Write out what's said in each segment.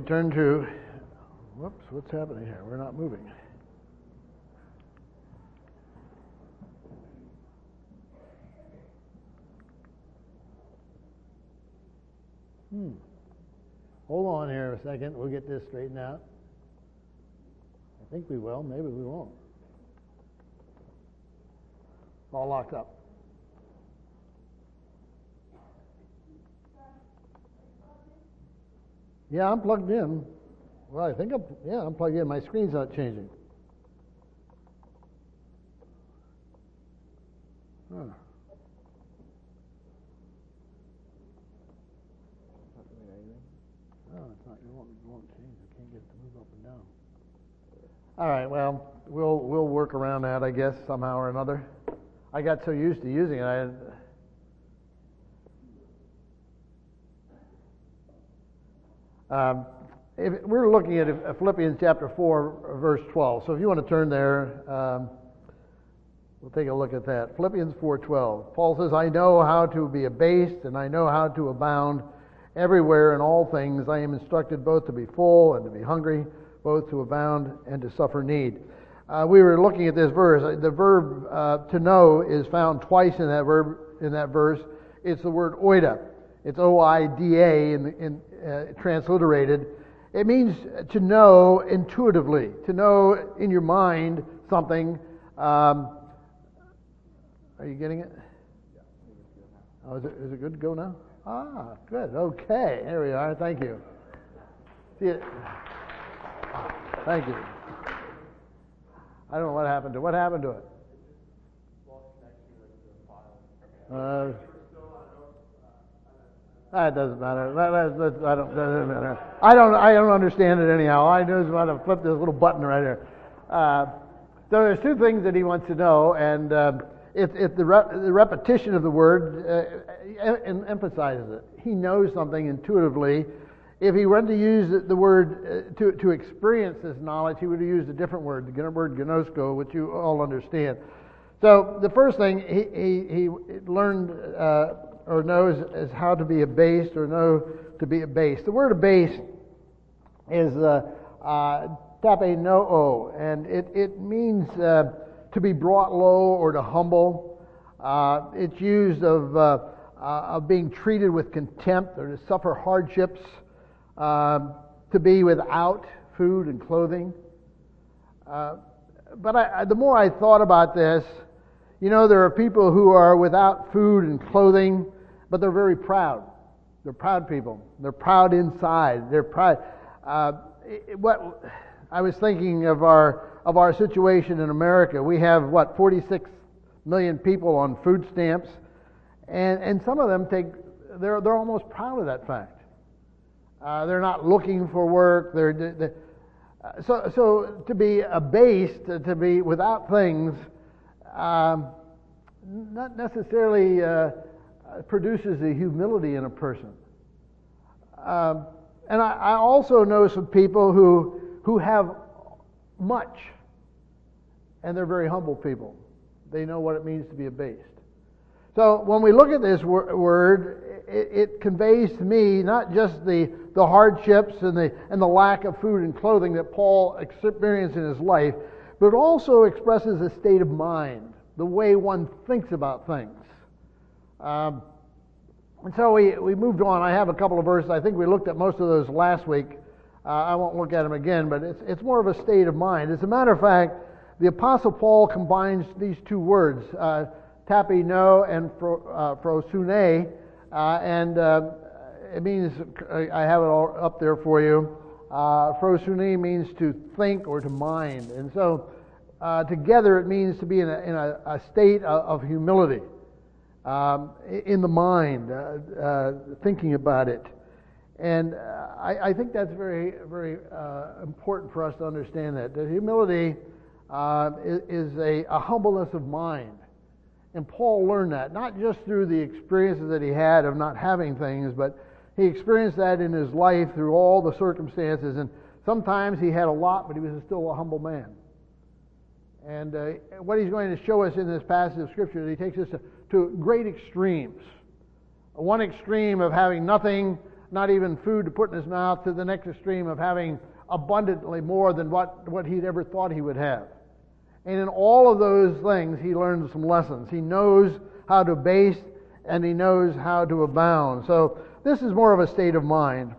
turn to, what's happening here? We're not moving. Hold on here a second. We'll get this straightened out. I think we will. Maybe we won't. It's all locked up. Yeah, I'm plugged in. Well, I think I'm plugged in. My screen's not changing. Huh. No, it's not. It won't change. I can't get it to move up and down. All right. Well, we'll work around that, I guess, somehow or another. I got so used to using it. If we're looking at Philippians chapter 4, verse 12. So if you want to turn there, we'll take a look at that. Philippians 4:12. Paul says, I know how to be abased, and I know how to abound everywhere in all things. I am instructed both to be full and to be hungry, both to abound and to suffer need. We were looking at this verse. The verb to know is found twice in that verse. It's the word oida. It's O-I-D-A transliterated. It means to know intuitively, to know in your mind something. Are you getting it? Oh, is it good to go now? Ah, good. Okay, there we are. Thank you. See it? Thank you. I don't know what happened to it. What happened to it? That doesn't matter. Doesn't matter. I don't understand it anyhow. I just want to flip this little button right here. So there's two things that he wants to know, and if the repetition of the word emphasizes it. He knows something intuitively. If he were to use the word to experience this knowledge, he would have used a different word, the word gnosko, which you all understand. So the first thing he learned or knows is how to be abased or know to be abased. The word abased is tapeinoo, and it means to be brought low or to humble. It's used of being treated with contempt or to suffer hardships, to be without food and clothing. But the more I thought about this, there are people who are without food and clothing, but they're very proud. They're proud people. They're proud inside. They're proud. What I was thinking of our situation in America. We have 46 million people on food stamps, and some of them they're almost proud of that fact. They're not looking for work. So to be abased, to be without things, not necessarily produces a humility in a person. And I also know some people who have much, and they're very humble people. They know what it means to be abased. So when we look at this word, it conveys to me not just the hardships and the lack of food and clothing that Paul experienced in his life, but it also expresses a state of mind, the way one thinks about things. And so we moved on. I have a couple of verses. I think we looked at most of those last week. I won't look at them again, but it's more of a state of mind. As a matter of fact, the Apostle Paul combines these two words, tapeinoo and prosune, and it means, I have it all up there for you, prosune means to think or to mind. And so together it means to be in a state of humility, in the mind, thinking about it. And I think that's very, very important for us to understand that humility is a humbleness of mind. And Paul learned that, not just through the experiences that he had of not having things, but he experienced that in his life through all the circumstances. And sometimes he had a lot, but he was still a humble man. And what he's going to show us in this passage of Scripture is he takes us to great extremes. One extreme of having nothing not even food to put in his mouth, to the next extreme of having abundantly more than what he'd ever thought he would have. And in all of those things, he learns some lessons. He knows how to base, and he knows how to abound. So this is more of a state of mind.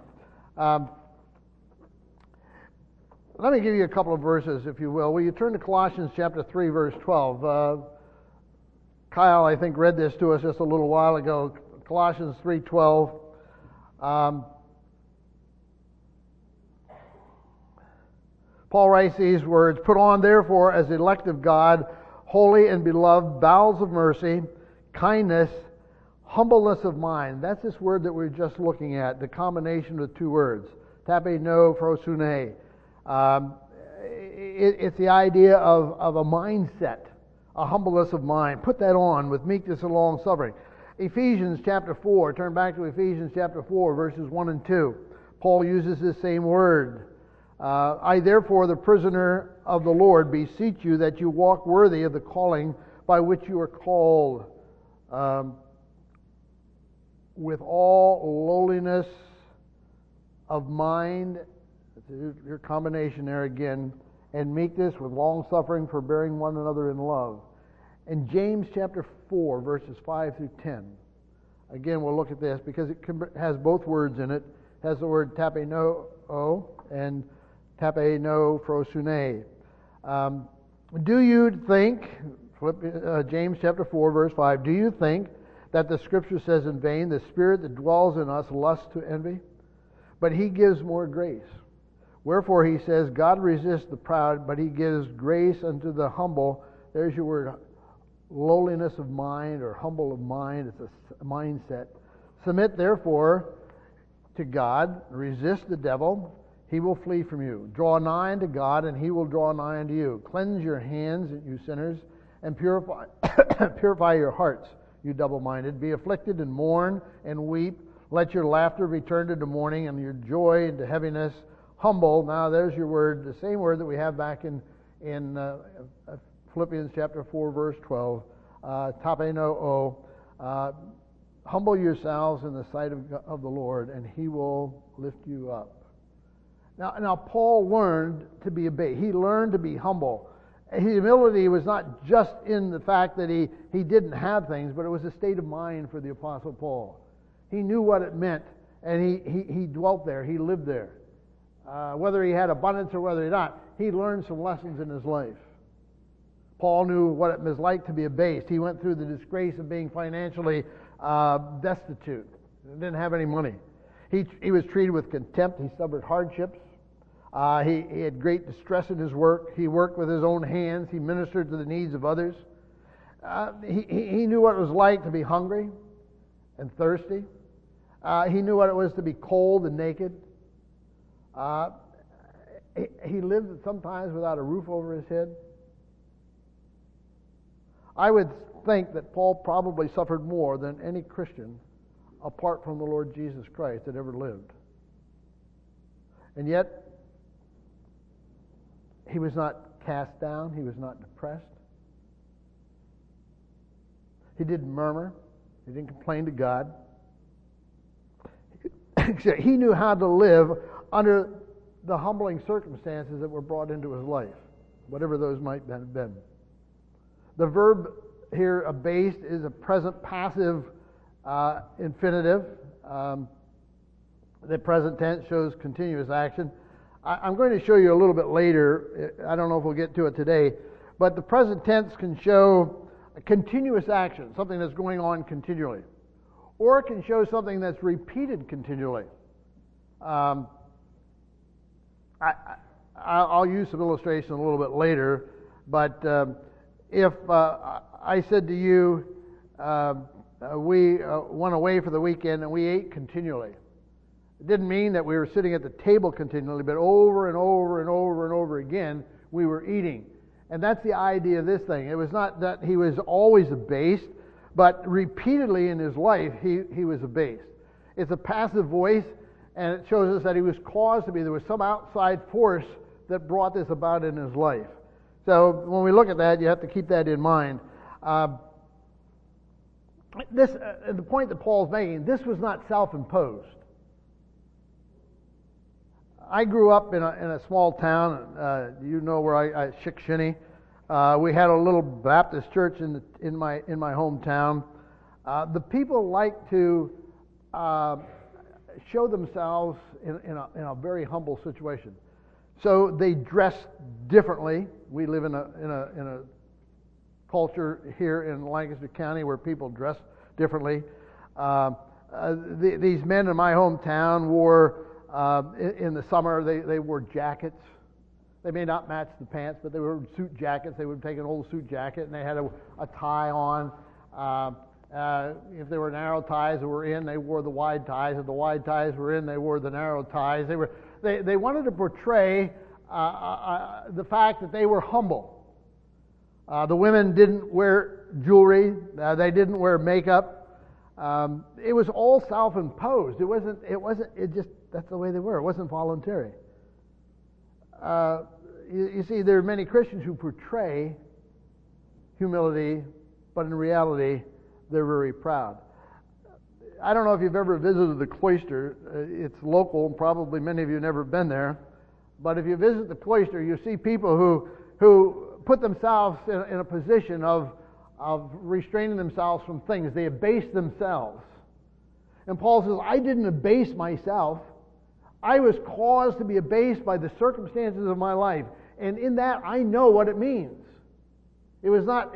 Let me give you a couple of verses, if you will. Will you turn to Colossians chapter 3, verse 12? Kyle, I think, read this to us just a little while ago. Colossians 3:12. Paul writes these words, "Put on, therefore, as elect of God, holy and beloved, bowels of mercy, kindness, humbleness of mind." That's this word that we're just looking at, the combination of the two words, tapeno frosune. It's the idea of a mindset, a humbleness of mind. Put that on with meekness and long suffering. Ephesians chapter 4, turn back to Ephesians chapter 4, verses 1 and 2. Paul uses this same word. "I therefore, the prisoner of the Lord, beseech you that you walk worthy of the calling by which you are called, with all lowliness of mind," your combination there again, "and meekness, with long suffering, forbearing one another in love." In James chapter 4, verses 5 through 10. Again, we'll look at this because it has both words in it. It has the word tapeno and tapeno frosune. Do you think, James chapter 4, verse 5, "Do you think that the Scripture says in vain, the Spirit that dwells in us lusts to envy? But He gives more grace. Wherefore He says, God resists the proud, but He gives grace unto the humble." There's your word, lowliness of mind or humble of mind. It's a mindset. "Submit therefore to God, resist the devil, he will flee from you. Draw nigh unto God, and He will draw nigh unto you. Cleanse your hands, you sinners, and purify purify your hearts, you double-minded. Be afflicted and mourn and weep. Let your laughter return to the mourning, and your joy into heaviness. Humble." Now there's your word, the same word that we have back in Philippians chapter 4, verse 12. Tapeno. "Humble yourselves in the sight of the Lord, and He will lift you up." Now Paul learned to be abased. He learned to be humble. Humility was not just in the fact that he didn't have things, but it was a state of mind for the Apostle Paul. He knew what it meant, and he dwelt there. He lived there. Whether he had abundance or whether he not, he learned some lessons in his life. Paul knew what it was like to be abased. He went through the disgrace of being financially destitute. He didn't have any money. He was treated with contempt. He suffered hardships. He had great distress in his work. He worked with his own hands. He ministered to the needs of others. He knew what it was like to be hungry and thirsty. He knew what it was to be cold and naked. He lived sometimes without a roof over his head. I would think that Paul probably suffered more than any Christian apart from the Lord Jesus Christ that ever lived. And yet, he was not cast down. He was not depressed. He didn't murmur. He didn't complain to God. He knew how to live under the humbling circumstances that were brought into his life, whatever those might have been. The verb here, abased, is a present passive infinitive. The present tense shows continuous action. I'm going to show you a little bit later. I don't know if we'll get to it today, but the present tense can show a continuous action, something that's going on continually, or it can show something that's repeated continually. I'll use some illustration a little bit later, but if I said to you, we went away for the weekend and we ate continually. It didn't mean that we were sitting at the table continually, but over and over and over and over again, we were eating. And that's the idea of this thing. It was not that he was always abased, but repeatedly in his life, he was abased. It's a passive voice, and it shows us that he was caused to be. There was some outside force that brought this about in his life. So when we look at that, you have to keep that in mind. The point that Paul's making, this was not self-imposed. I grew up in a small town. You know where Chick-Shinny. We had a little Baptist church in my hometown. The people like to show themselves in a very humble situation. So they dress differently. We live in a culture here in Lancaster County where people dress differently. These men in my hometown wore, in the summer, they wore jackets. They may not match the pants, but they were suit jackets. They would take an old suit jacket and they had a tie on. If there were narrow ties that were in, they wore the wide ties. If the wide ties were in, they wore the narrow ties. They wanted to portray the fact that they were humble. The women didn't wear jewelry. They didn't wear makeup. It was all self-imposed. It just, that's the way they were. It wasn't voluntary. You see, there are many Christians who portray humility, but in reality, they're very proud. I don't know if you've ever visited the cloister. It's local, and probably many of you have never been there. But if you visit the cloister, you see people who put themselves in a position of restraining themselves from things. They abase themselves. And Paul says, I didn't abase myself. I was caused to be abased by the circumstances of my life. And in that, I know what it means. He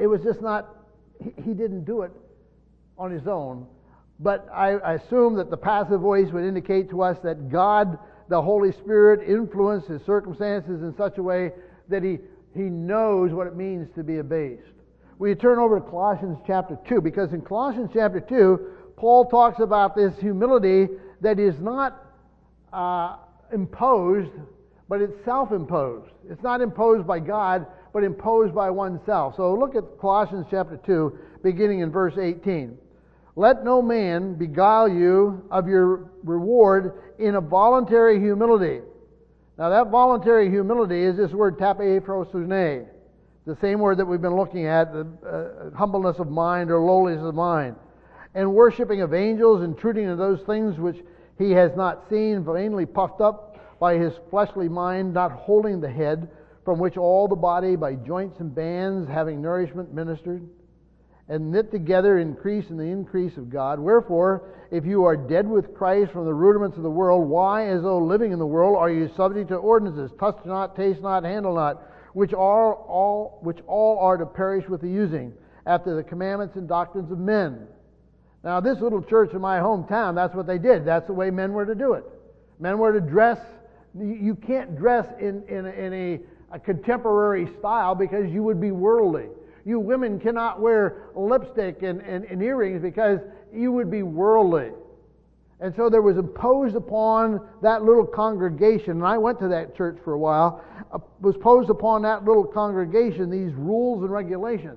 didn't do it on his own. But I assume that the passive voice would indicate to us that God, the Holy Spirit, influenced his circumstances in such a way that he knows what it means to be abased. We turn over to Colossians chapter 2, because in Colossians chapter 2, Paul talks about this humility that is not imposed, but it's self-imposed. It's not imposed by God, but imposed by oneself. So look at Colossians chapter 2, beginning in verse 18. Let no man beguile you of your reward in a voluntary humility. Now that voluntary humility is this word tapephrosunē, the same word that we've been looking at, humbleness of mind or lowliness of mind. And worshiping of angels, intruding into those things which he has not seen, vainly puffed up by his fleshly mind, not holding the head, from which all the body by joints and bands, having nourishment ministered, and knit together increase in the increase of God. Wherefore, if you are dead with Christ from the rudiments of the world, why, as though living in the world, are you subject to ordinances, touch not, taste not, handle not, which all are to perish with the using, after the commandments and doctrines of men? Now, this little church in my hometown, that's what they did. That's the way men were to do it. Men were to dress. You can't dress in a contemporary style because you would be worldly. You women cannot wear lipstick and earrings because you would be worldly. And so there was imposed upon that little congregation, and I went to that church for a while, was imposed upon that little congregation these rules and regulations.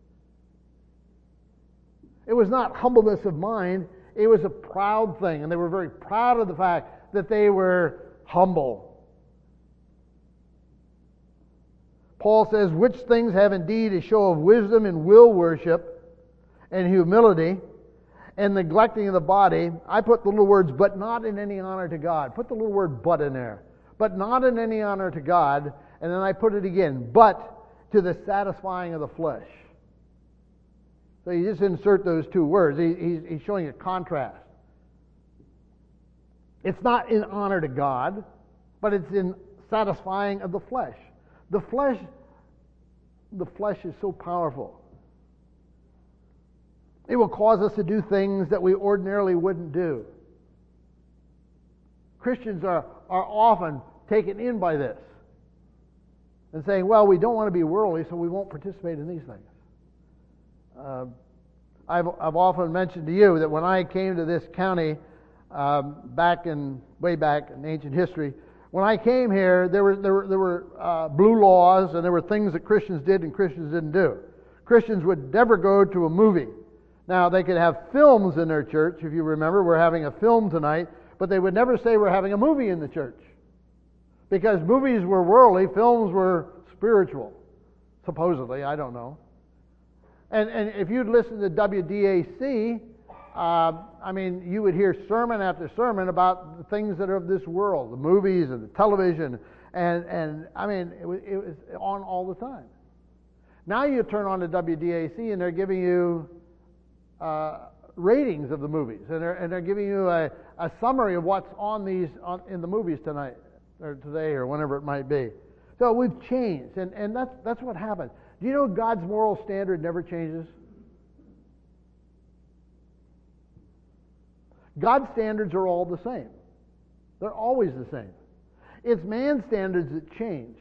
It was not humbleness of mind, it was a proud thing, and they were very proud of the fact that they were humble. Paul says, which things have indeed a show of wisdom and will worship and humility and neglecting of the body. I put the little words, but not in any honor to God. Put the little word but in there. But not in any honor to God. And then I put it again, but to the satisfying of the flesh. So you just insert those two words. He's showing a contrast. It's not in honor to God, but it's in satisfying of the flesh. The flesh is so powerful. It will cause us to do things that we ordinarily wouldn't do. Christians are often taken in by this and saying, well, we don't want to be worldly, so we won't participate in these things. I've often mentioned to you that when I came to this county way back in ancient history, when I came here, there were blue laws, and there were things that Christians did and Christians didn't do. Christians would never go to a movie. Now, they could have films in their church. If you remember, we're having a film tonight, but they would never say we're having a movie in the church. Because movies were worldly, films were spiritual. Supposedly, I don't know. And if you'd listen to WDAC, I mean, you would hear sermon after sermon about the things that are of this world, the movies and the television, and I mean, it was on all the time. Now you turn on to WDAC and they're giving you ratings of the movies, and they're giving you a summary of what's in the movies tonight or today or whenever it might be. So we've changed, and that's what happens. Do you know God's moral standard never changes? God's standards are all the same. They're always the same. It's man's standards that change.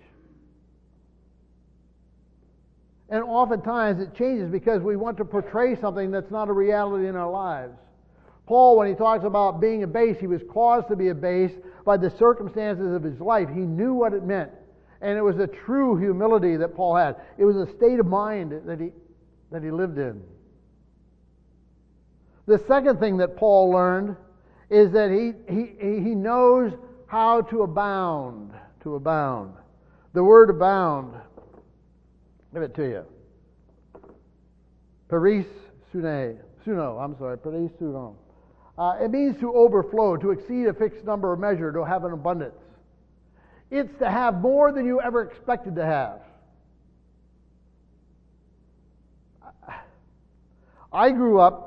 And oftentimes it changes because we want to portray something that's not a reality in our lives. Paul, when he talks about being abased, he was caused to be abased by the circumstances of his life. He knew what it meant. And it was a true humility that Paul had. It was a state of mind that he lived in. The second thing that Paul learned is that he knows how to abound. To abound. The word abound, give it to you. Peris suno. Peris suno. It means to overflow, to exceed a fixed number or measure, to have an abundance. It's to have more than you ever expected to have. I grew up,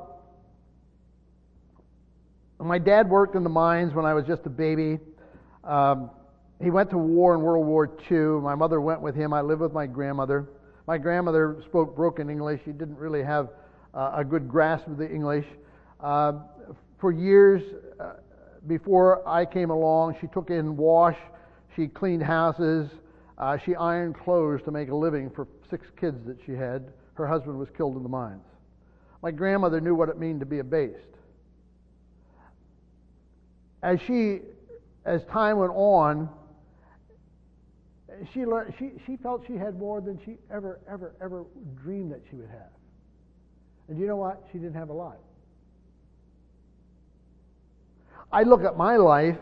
my dad worked in the mines when I was just a baby. He went to war in World War II. My mother went with him. I lived with my grandmother. My grandmother spoke broken English. She didn't really have a good grasp of the English. For years before I came along, she took in wash, she cleaned houses, she ironed clothes to make a living for 6 kids that she had. Her husband was killed in the mines. My grandmother knew what it meant to be abased. As time went on, she learned. She felt she had more than she ever dreamed that she would have. And you know what? She didn't have a lot. I look at my life.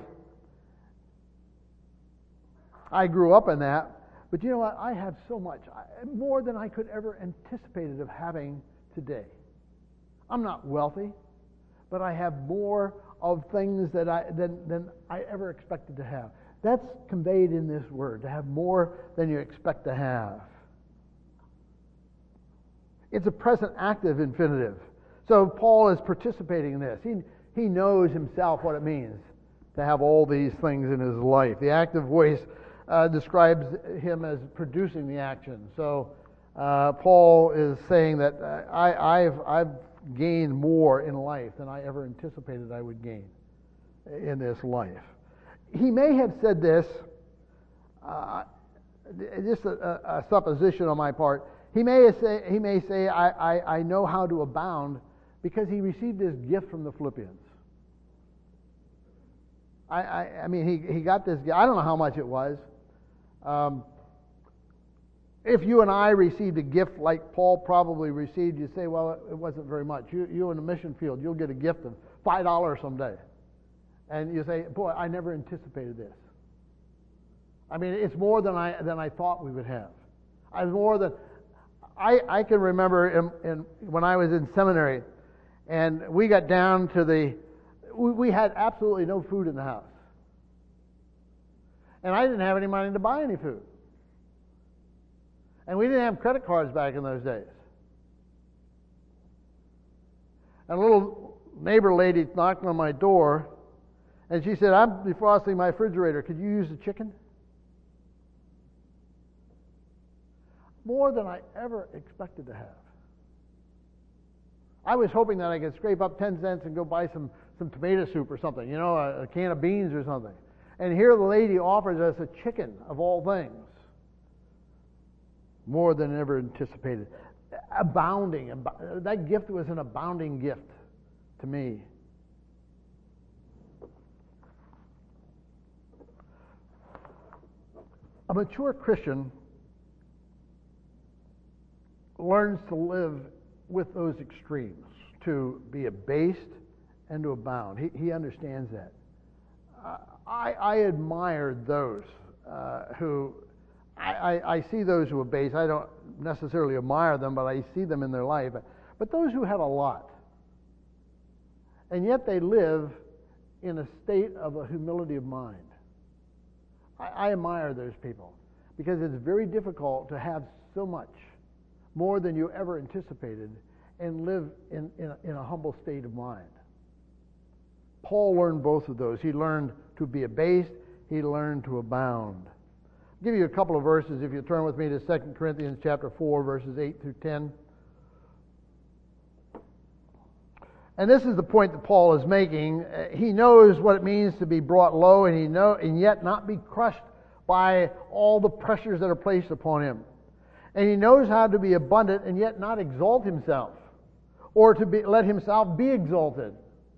I grew up in that, but you know what? I have so much, more than I could ever anticipated of having today. I'm not wealthy, but I have more of things than I ever expected to have. That's conveyed in this word, to have more than you expect to have. It's a present active infinitive. So Paul is participating in this. He knows himself what it means to have all these things in his life. The active voice describes him as producing the action. So Paul is saying that I've gained more in life than I ever anticipated I would gain in this life. He may have said this, just a supposition on my part. He may say, I know how to abound because he received this gift from the Philippians. I mean, he got this gift. I don't know how much it was. If you and I received a gift like Paul probably received, you'd say, well, it wasn't very much. You in the mission field, you'll get a gift of $5 someday. And you say, boy, I never anticipated this. I mean, it's more than I thought we would have. I can remember when I was in seminary, and we got down to we had absolutely no food in the house. And I didn't have any money to buy any food. And we didn't have credit cards back in those days. And a little neighbor lady knocked on my door, and she said, I'm defrosting my refrigerator. Could you use the chicken? More than I ever expected to have. I was hoping that I could scrape up 10 cents and go buy some tomato soup or something, a can of beans or something. And here the lady offers us a chicken, of all things. More than ever anticipated. Abounding. That gift was an abounding gift to me. A mature Christian learns to live with those extremes, to be abased and to abound. He understands that. I admire those who... I see those who abase. I don't necessarily admire them, but I see them in their life. But those who have a lot, and yet they live in a state of a humility of mind. I admire those people because it's very difficult to have so much, more than you ever anticipated, and live in a humble state of mind. Paul learned both of those. He learned to be abased. He learned to abound. I'll give you a couple of verses if you turn with me to 2 Corinthians chapter 4, verses 8 through 10. And this is the point that Paul is making. He knows what it means to be brought low, and yet not be crushed by all the pressures that are placed upon him. And he knows how to be abundant and yet not exalt himself, or to let himself be exalted.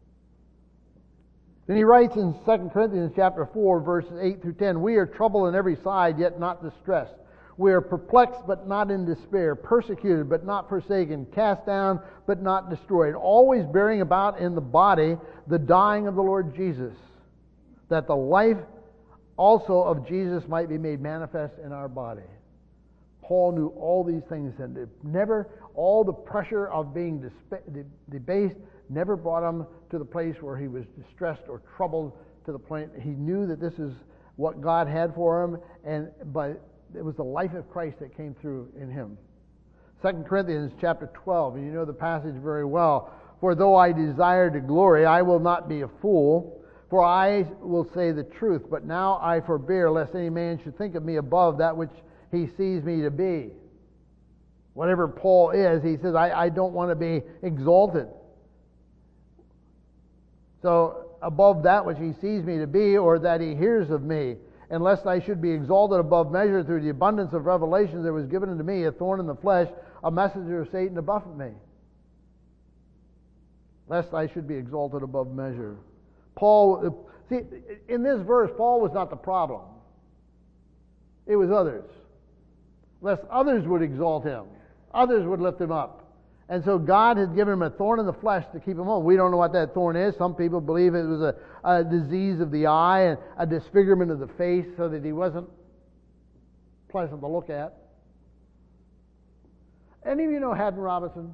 Then he writes in 2 Corinthians chapter 4, verses 8 through 10, "We are troubled on every side, yet not distressed. We are perplexed, but not in despair, persecuted, but not forsaken, cast down, but not destroyed, always bearing about in the body the dying of the Lord Jesus, that the life also of Jesus might be made manifest in our body." Paul knew all these things, and all the pressure of being debased never brought him to the place where he was distressed or troubled to the point. He knew that this is what God had for him, but it was the life of Christ that came through in him. 2 Corinthians chapter 12, and you know the passage very well. "For though I desire to glory, I will not be a fool, for I will say the truth. But now I forbear, lest any man should think of me above that which he sees me to be." Whatever Paul is, he says, I don't want to be exalted. So, above that which he sees me to be, or that he hears of me, and lest I should be exalted above measure through the abundance of revelation, there was given unto me a thorn in the flesh, a messenger of Satan to buffet me, lest I should be exalted above measure. Paul, see, in this verse, Paul was not the problem. It was others. Lest others would exalt him. Others would lift him up. And so God had given him a thorn in the flesh to keep him on. We don't know what that thorn is. Some people believe it was a disease of the eye and a disfigurement of the face so that he wasn't pleasant to look at. Any of you know Haddon Robinson?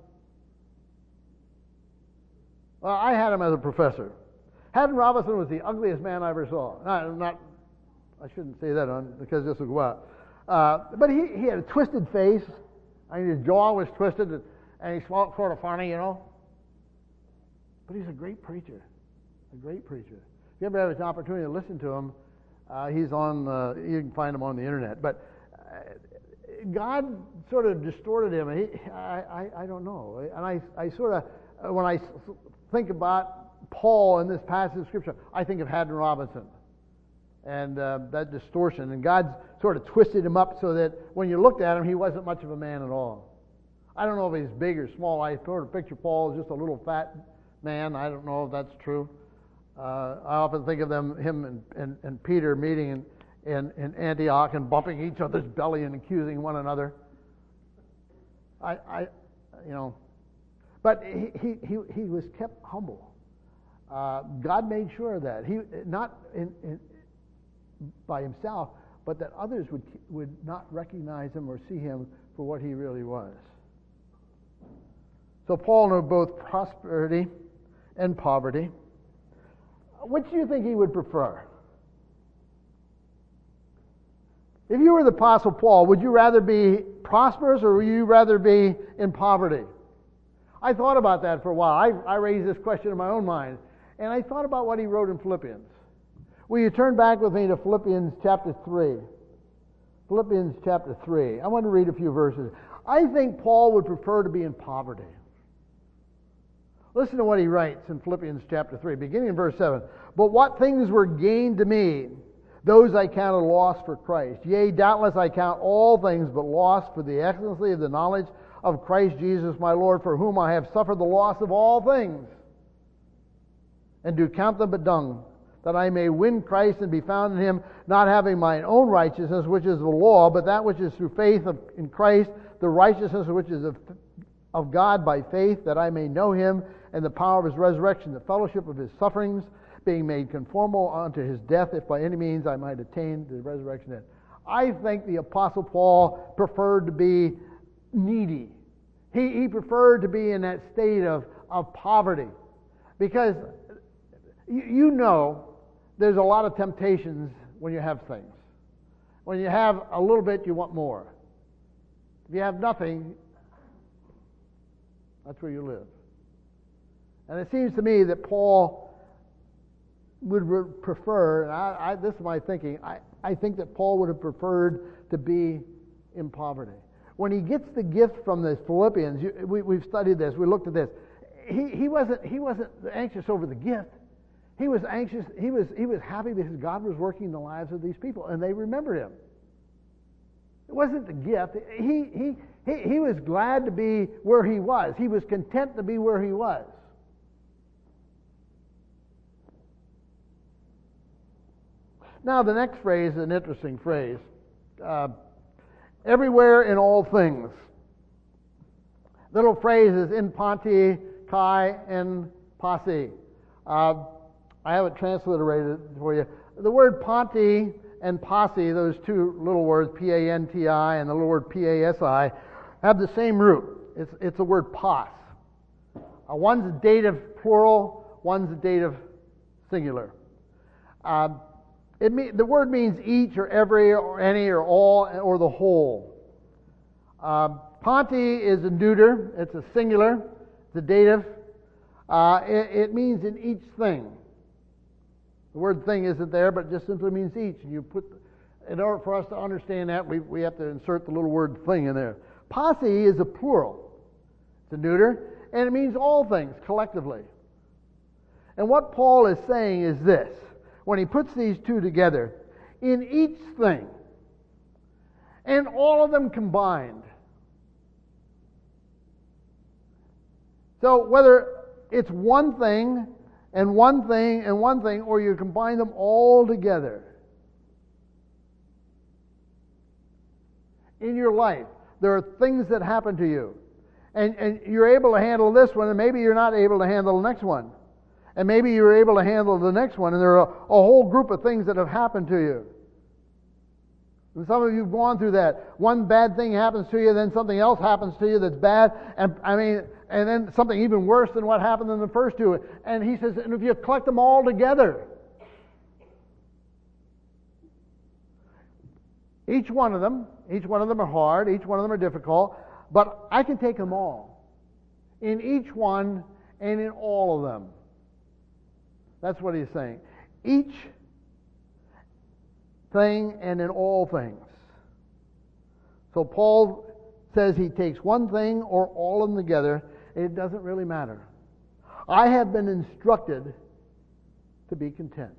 Well, I had him as a professor. Haddon Robinson was the ugliest man I ever saw. I shouldn't say that because this will go out. But he had a twisted face. I mean, his jaw was twisted. And he spoke sort of funny, you know. But he's a great preacher. A great preacher. If you ever have an opportunity to listen to him, he's on, you can find him on the internet. But God sort of distorted him. And I don't know. And I sort of, when I think about Paul in this passage of Scripture, I think of Haddon Robinson. And that distortion. And God sort of twisted him up so that when you looked at him, he wasn't much of a man at all. I don't know if he's big or small. I sort of picture Paul as just a little fat man. I don't know if that's true. I often think of him and Peter meeting in Antioch and bumping each other's belly and accusing one another. But he was kept humble. God made sure of that. He not by himself, but that others would not recognize him or see him for what he really was. So Paul knew both prosperity and poverty. Which do you think he would prefer? If you were the Apostle Paul, would you rather be prosperous or would you rather be in poverty? I thought about that for a while. I raised this question in my own mind. And I thought about what he wrote in Philippians. Will you turn back with me to Philippians chapter 3? Philippians chapter 3. I want to read a few verses. I think Paul would prefer to be in poverty. Listen to what he writes in Philippians chapter 3, beginning in verse 7. "But what things were gained to me, those I counted loss for Christ. Yea, doubtless I count all things but loss for the excellency of the knowledge of Christ Jesus my Lord, for whom I have suffered the loss of all things, and do count them but dung, that I may win Christ and be found in him, not having mine own righteousness, which is the law, but that which is through faith in Christ, the righteousness which is of God by faith, that I may know him and the power of his resurrection, the fellowship of his sufferings, being made conformable unto his death, if by any means I might attain the resurrection end." I think the Apostle Paul preferred to be needy. He preferred to be in that state of poverty, Because you know there's a lot of temptations when you have things. When you have a little bit, you want more. If you have nothing, that's where you live. And it seems to me that Paul would prefer, and this is my thinking, I think that Paul would have preferred to be in poverty. When he gets the gift from the Philippians, we've studied this, we looked at this. He wasn't anxious over the gift. He was anxious. He was happy because God was working in the lives of these people, and they remembered him. It wasn't the gift. He was glad to be where he was. He was content to be where he was. Now, the next phrase is an interesting phrase. Everywhere in all things. Little phrase is in Ponti, Kai, and Pasi. I have it transliterated for you. The word Ponti and Pasi, those two little words, P-A-N-T-I, and the little word P-A-S-I, have the same root. It's the word pos. One's a dative plural, one's a dative singular. The word means each or every or any or all or the whole. Ponti is a neuter. It's a singular. It's a dative. It means in each thing. The word thing isn't there, but it just simply means each. In order for us to understand that, we have to insert the little word thing in there. Posse is a plural. It's a neuter, and it means all things collectively. And what Paul is saying is this. When he puts these two together, in each thing, and all of them combined. So whether it's one thing and one thing and one thing, or you combine them all together. In your life, there are things that happen to you. And you're able to handle this one, and maybe you're not able to handle the next one. And maybe you're able to handle the next one, and there are a whole group of things that have happened to you. And some of you have gone through that. One bad thing happens to you, then something else happens to you that's bad, and then something even worse than what happened in the first two. And he says, and if you collect them all together, each one of them are hard, each one of them are difficult, but I can take them all. In each one and in all of them. That's what he's saying. Each thing and in all things. So Paul says he takes one thing or all of them together. It doesn't really matter. I have been instructed to be content.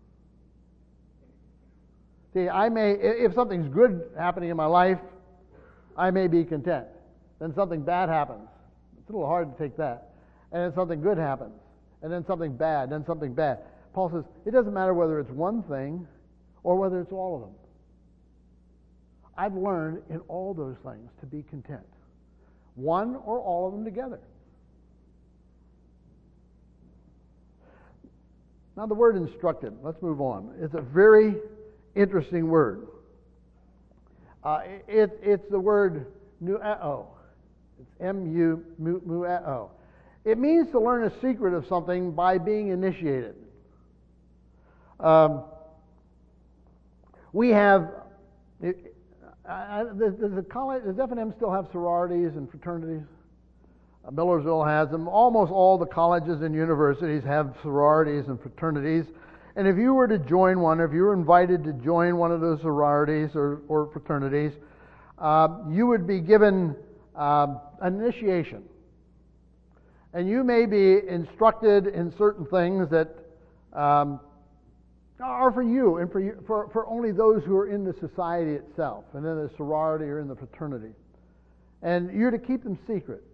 See, if something's good happening in my life, I may be content. Then something bad happens. It's a little hard to take that. And then something good happens. And then something bad, then something bad. Paul says, it doesn't matter whether it's one thing or whether it's all of them. I've learned in all those things to be content. One or all of them together. Now the word instructed, let's move on. It's a very interesting word. It's the word nueo. It's M-U-M-U-E-O. It means to learn a secret of something by being initiated. We have, does F&M still have sororities and fraternities? Millersville has them. Almost all the colleges and universities have sororities and fraternities. And if you were to join one, if you were invited to join one of those sororities or fraternities, you would be given an initiation. And you may be instructed in certain things that are for you and for only those who are in the society itself, and in the sorority or in the fraternity. And you're to keep them secret.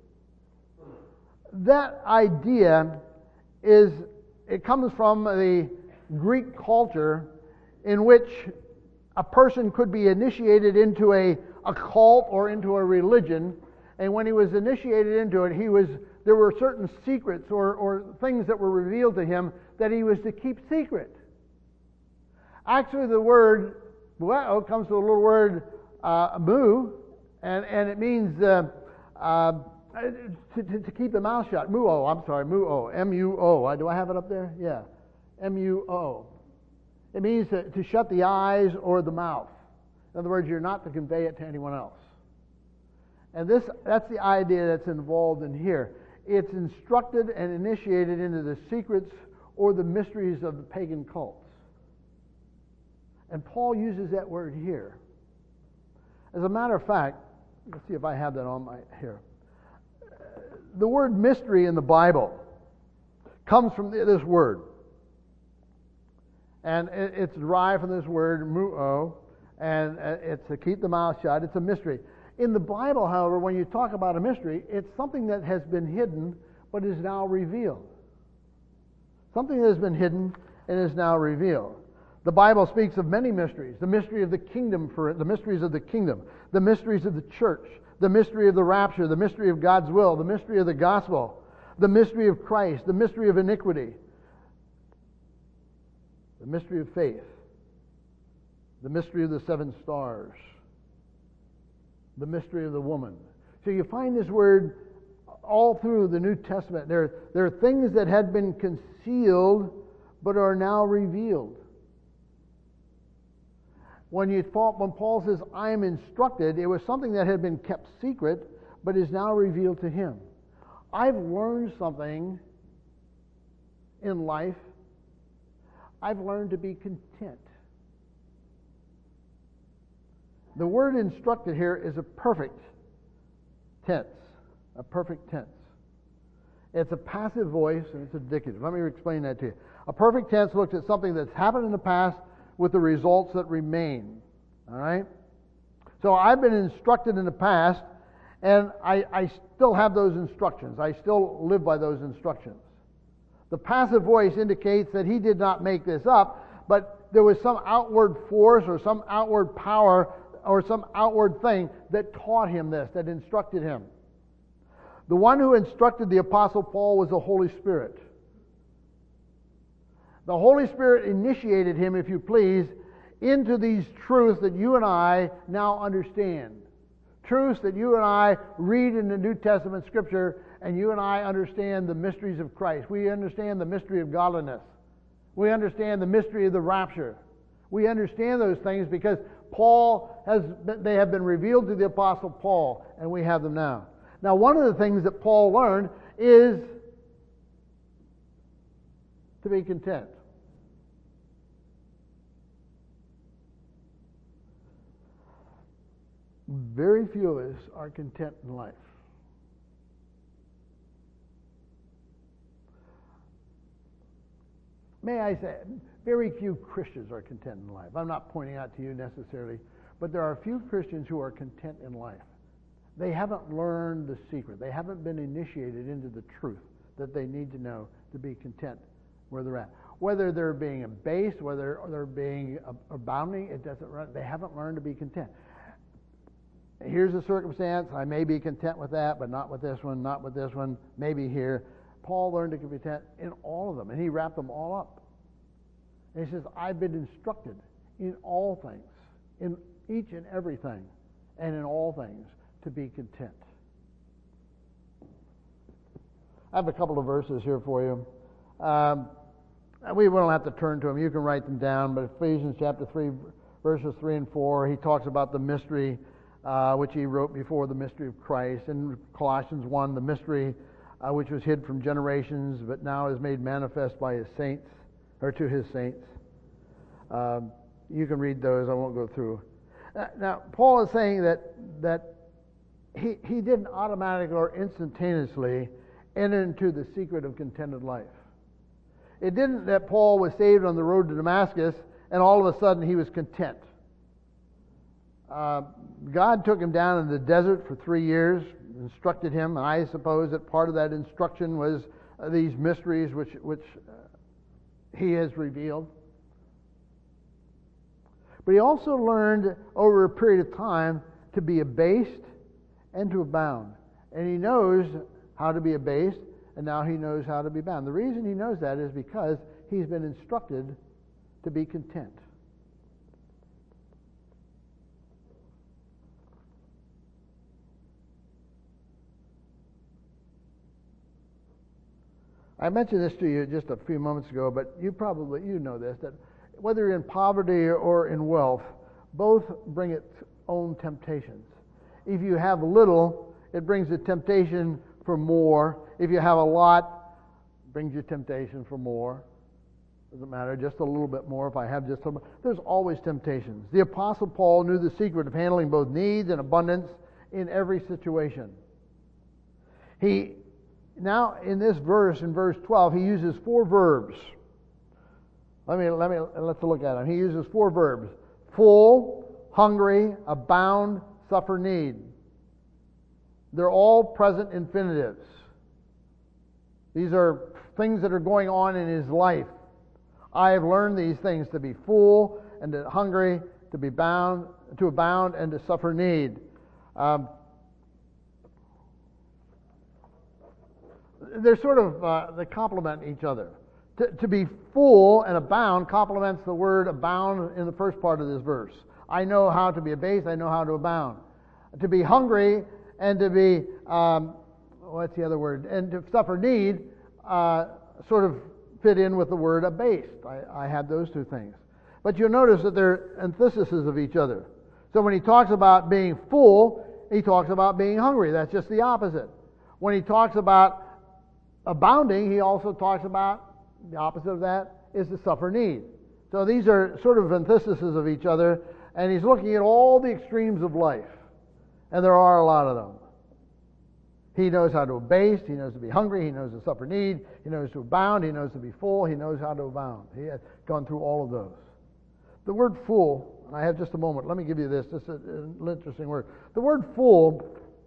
That idea it comes from the Greek culture in which a person could be initiated into a cult or into a religion, and when he was initiated into it, there were certain secrets or things that were revealed to him that he was to keep secret. Actually, the word bueo comes from the little word mu, and it means To keep the mouth shut. Muo, I'm sorry, muo, M-U-O. Do I have it up there? Yeah, M-U-O. It means to shut the eyes or the mouth. In other words, you're not to convey it to anyone else. And that's the idea that's involved in here. It's instructed and initiated into the secrets or the mysteries of the pagan cults. And Paul uses that word here. As a matter of fact, let's see if I have that on my here. The word mystery in the Bible comes from this word. And it's derived from this word, mu'o, and it's to keep the mouth shut. It's a mystery. In the Bible, however, when you talk about a mystery, it's something that has been hidden but is now revealed. Something that has been hidden and is now revealed. The Bible speaks of many mysteries. The mystery of the kingdom, the mysteries of the kingdom, the mysteries of the church, the mystery of the rapture, the mystery of God's will, the mystery of the gospel, the mystery of Christ, the mystery of iniquity, the mystery of faith, the mystery of the 7 stars, the mystery of the woman. So you find this word all through the New Testament. There are things that had been concealed but are now revealed. When Paul says, I am instructed, it was something that had been kept secret but is now revealed to him. I've learned something in life. I've learned to be content. The word instructed here is a perfect tense. A perfect tense. It's a passive voice and it's indicative. Let me explain that to you. A perfect tense looks at something that's happened in the past with the results that remain. All right? So I've been instructed in the past, and I still have those instructions. I still live by those instructions. The passive voice indicates that he did not make this up, but there was some outward force or some outward power or some outward thing that taught him this, that instructed him. The one who instructed the Apostle Paul was the Holy Spirit. The Holy Spirit initiated him, if you please, into these truths that you and I now understand. Truths that you and I read in the New Testament Scripture, and you and I understand the mysteries of Christ. We understand the mystery of godliness. We understand the mystery of the rapture. We understand those things because they have been revealed to the Apostle Paul, and we have them now. Now, one of the things that Paul learned is to be content. Very few of us are content in life. May I say, very few Christians are content in life. I'm not pointing out to you necessarily, but there are a few Christians who are content in life. They haven't learned the secret. They haven't been initiated into the truth that they need to know to be content where they're at. Whether they're being abased, whether they're being abounding, it doesn't run. They haven't learned to be content. Here's a circumstance. I may be content with that, but not with this one, not with this one, maybe here. Paul learned to be content in all of them, and he wrapped them all up. And he says, I've been instructed in all things, in each and everything, and in all things, to be content. I have a couple of verses here for you. We won't have to turn to them. You can write them down, but Ephesians chapter 3, verses 3 and 4, he talks about the mystery which he wrote before, the mystery of Christ. In Colossians 1, the mystery which was hid from generations, but now is made manifest by his saints, or to his saints. You can read those. I won't go through. Now, Paul is saying that he didn't automatically or instantaneously enter into the secret of contented life. It didn't that Paul was saved on the road to Damascus and all of a sudden he was content. God took him down in the desert for 3 years, instructed him, and I suppose that part of that instruction was these mysteries which he has revealed. But he also learned over a period of time to be abased and to abound. And he knows how to be abased, and now he knows how to be bound. The reason he knows that is because he's been instructed to be content. I mentioned this to you just a few moments ago, but you know this, that whether you're in poverty or in wealth, both bring its own temptations. If you have little, it brings a temptation for more. If you have a lot, it brings you temptation for more. Doesn't matter, just a little bit more. If I have just a little, there's always temptations. The Apostle Paul knew the secret of handling both needs and abundance in every situation. Now in this verse, in verse 12, he uses 4 verbs. Let's look at them. He uses 4 verbs: full, hungry, abound, suffer need. They're all present infinitives. These are things that are going on in his life. I have learned these things: to be full and to hungry, to abound and to suffer need. They're sort of, they complement each other. To be full and abound complements the word abound in the first part of this verse. I know how to be abased, I know how to abound. To be hungry and to be, what's the other word? And to suffer need sort of fit in with the word abased. I had those 2 things. But you'll notice that they're antitheses of each other. So when he talks about being full, he talks about being hungry. That's just the opposite. When he talks about abounding, he also talks about the opposite of that is to suffer need. So these are sort of antitheses of each other, and he's looking at all the extremes of life. And there are a lot of them. He knows how to abase, he knows to be hungry, he knows to suffer need, he knows to abound, he knows to be full, he knows how to abound. He has gone through all of those. The word full, and I have just a moment, let me give you this is an interesting word. The word full,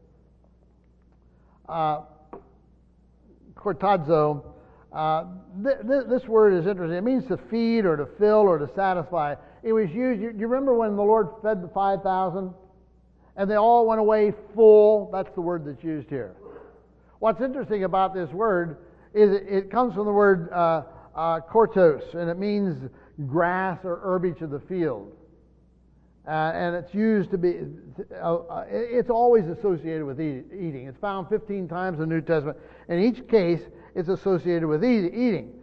kortazo, this word is interesting. It means to feed or to fill or to satisfy. It was used, you remember when the Lord fed the 5,000? And they all went away full. That's the word that's used here. What's interesting about this word is it comes from the word kortos, and it means grass or herbage of the field. And it's used to be, it's always associated with eating. It's found 15 times in the New Testament. In each case, it's associated with eating.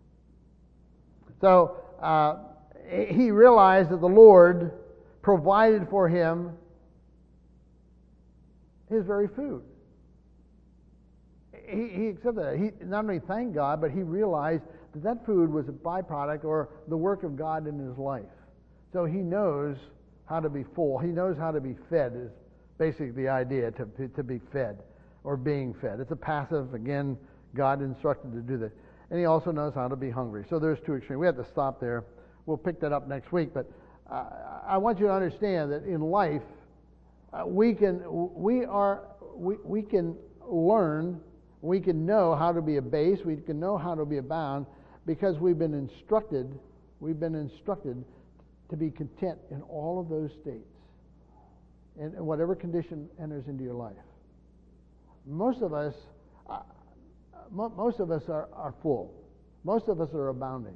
So he realized that the Lord provided for him his very food. He accepted that. He not only thanked God, but he realized that food was a byproduct or the work of God in his life. So he knows how to be full. He knows how to be fed is basically the idea, to be fed or being fed. It's a passive, again, God instructed to do that. And he also knows how to be hungry. So there's 2 extremes. We have to stop there. We'll pick that up next week. But I want you to understand that in life, we can learn, we can know how to be abased, we can know how to be abound, because we've been instructed to be content in all of those states, and whatever condition enters into your life. Most of us are full. Most of us are abounding.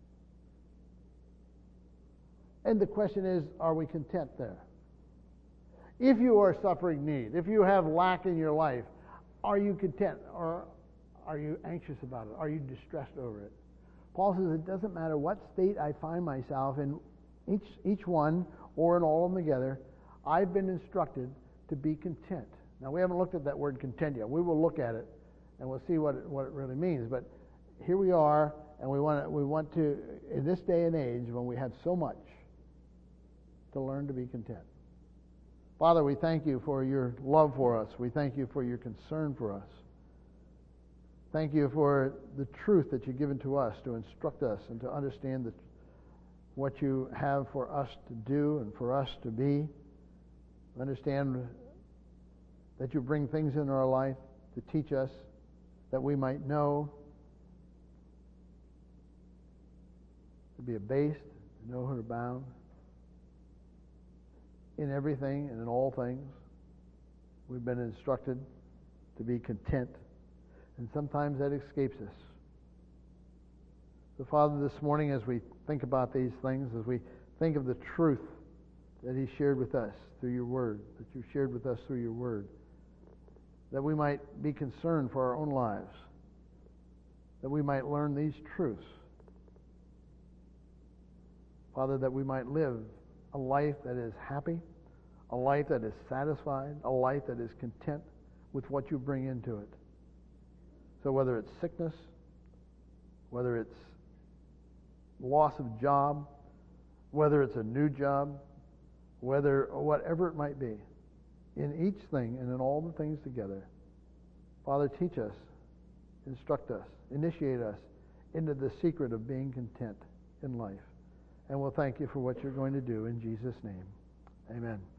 And the question is, are we content there? If you are suffering need, if you have lack in your life, are you content or are you anxious about it? Are you distressed over it? Paul says it doesn't matter what state I find myself in, each one or in all of them together, I've been instructed to be content. Now we haven't looked at that word content yet. We will look at it and we'll see what it really means. But here we are, and we want to, in this day and age when we have so much, to learn to be content. Father, we thank you for your love for us. We thank you for your concern for us. Thank you for the truth that you've given to us to instruct us and to understand what you have for us to do and for us to be. Understand that you bring things into our life to teach us that we might know, to be abased, to know who to abound. In everything and in all things, we've been instructed to be content, and sometimes that escapes us. So, Father, this morning as we think about these things, as we think of the truth that He shared with us through your Word, that you shared with us through your Word, that we might be concerned for our own lives, that we might learn these truths. Father, that we might live a life that is happy, a life that is satisfied, a life that is content with what you bring into it. So whether it's sickness, whether it's loss of job, whether it's a new job, whatever it might be, in each thing and in all the things together, Father, teach us, instruct us, initiate us into the secret of being content in life. And we'll thank you for what you're going to do in Jesus' name. Amen.